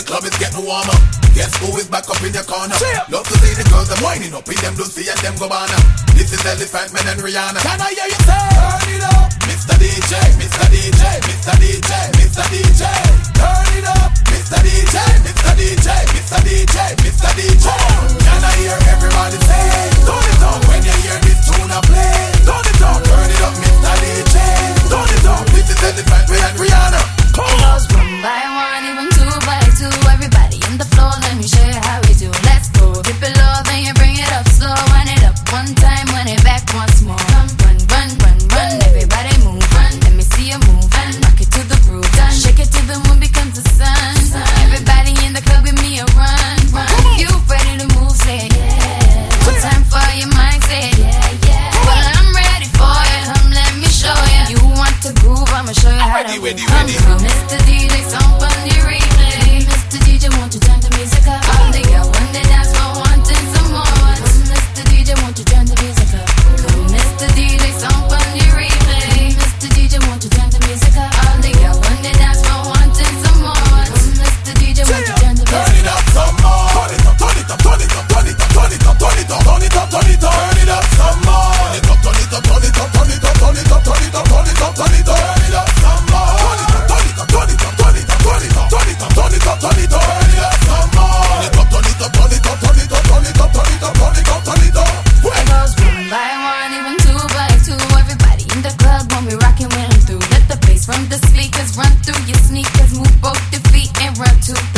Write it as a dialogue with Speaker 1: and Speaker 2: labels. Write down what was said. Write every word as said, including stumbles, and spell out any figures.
Speaker 1: club is getting warmer. Guess who is back up in your corner? Love to see the girls them winding up in them Lucy and them Gabbana. This is Elephant Man and Rihanna. Can I hear you say, turn it up, Mister D J, Mister D J, Mister D J, Mister D J. Turn it up, Mister D J, Mister D J, Mister D J, Mister D J. Can I hear everybody say, turn it up when you hear this tune I play. Turn it up, turn it up, Mister D J. Turn it up, this is Elephant Man and Rihanna.
Speaker 2: It goes one by one, even two by two. Everybody in the floor, let me show you how we do. Let's go, dip it low, then you bring it up slow. Run it up one time, run it back once more. Run, run, run, run, run, everybody move. Run, let me see you move. Run, rock it to the groove. Done. Shake it till the moon becomes the sun. sun. Everybody in the club with me a run, run. If you ready to move, say yeah. One time for your mind, say yeah, yeah. Well, I'm ready for it, come let me show you. You want to groove, I'ma show you how
Speaker 1: ready,
Speaker 2: to
Speaker 1: ready,
Speaker 2: move.
Speaker 1: ready.
Speaker 2: Come, Mister D J, song on the replay. Mister D J, won't you turn the music up? All the girls when they dance for wanting some more. Come, Mister D J, won't you turn the music up? Come, Mister D J, song on the replay. Mister D J, won't you turn the music up? All the girls when they dance for wanting some more. Come, Mister D J, won't you turn the music up?
Speaker 1: Turn it up some more. Turn it up, turn it up, turn it up, turn it up, turn it up, turn it up, turn it up, turn it up, turn it up some more. Turn it up, turn it up, turn it up, turn it up, turn it up, turn it up, turn it up, turn it up, turn it up some more. Turn it up, turn it up, turn it up, turn it up, turn it up, turn it up, turn it up, turn it up, turn it up some more. Turn it up, turn it up, turn it up, turn it up, turn it up, turn it up, turn it up, turn it up.
Speaker 2: It goes one by one, even two by two. Everybody in the club when we rockin' when I'm through. Let the bass from the speakers run through your sneakers. Move both your feet and run to the